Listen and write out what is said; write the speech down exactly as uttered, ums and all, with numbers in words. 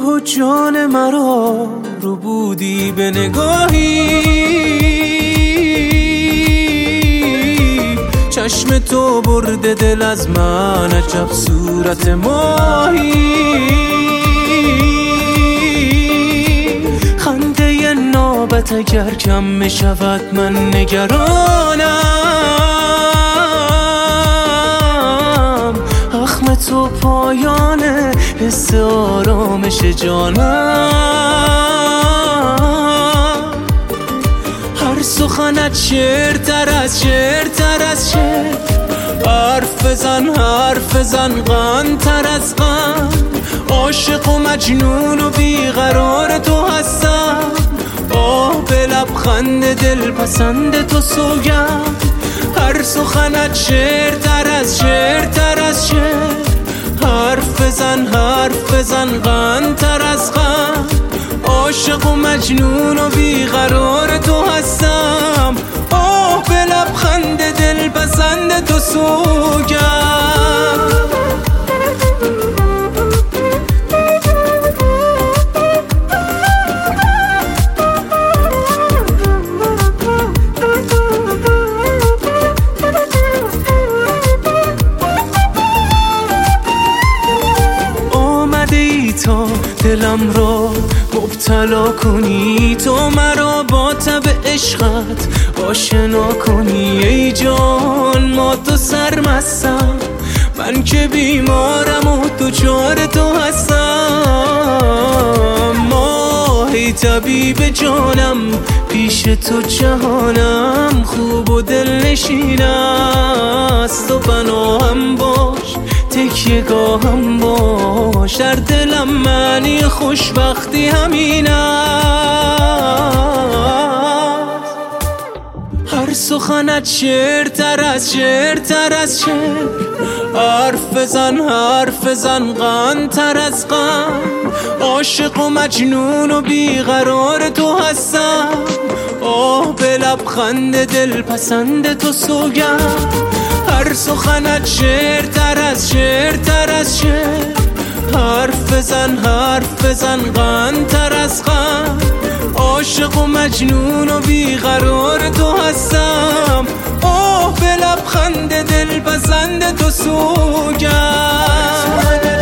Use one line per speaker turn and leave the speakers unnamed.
روح و جان مرا رو بودی به نگاهی، چشم تو برده دل از من، عجب صورت ماهی. خنده نابت اگر کم می شود من نگرانم، اخم تو پایانه حس آرامش جانم. هر سخنت شعرتر از شعرتر از شعر، حرف بزن حرف بزن غن‌تر از غن، عاشق و مجنون و بیقرار تو هستم. آه به لبخند دل پسند تو سوگند، هر سخنت شعرتر از شعرتر از شعر، حرف بزن حرف بزن غن‌تر از غن، عاشق و مجنون و بیقرار تو هستم. آه به لبخند دل پسند تو سوگند. تا دلم را مبتلا کنی، تو مرا با تب عشقت آشنا کنی. ای جان ما تو سرمستم، من که بیمارم و دچار تو هستم. ماهی طبیب جانم، پیش تو جهانم خوب و دلنشین است. و پناهم باش تکیه گاهم باش، در دلم معنی خوشبختی همین است. هر سخنت شعرتر از شعرتر از شعر، حرف بزن حرف بزن غن‌تر از غن، عاشق و مجنون و بیقرار تو هستم. آه به لبخند دل پسند تو سوگند، هر سخنت شعرتر از شعرتر از شعر، حرف بزن حرف بزن غن‌تر از غن، عاشق و مجنون و بیقرار تو هستم. آه به لبخند دل پسند تو سوگند.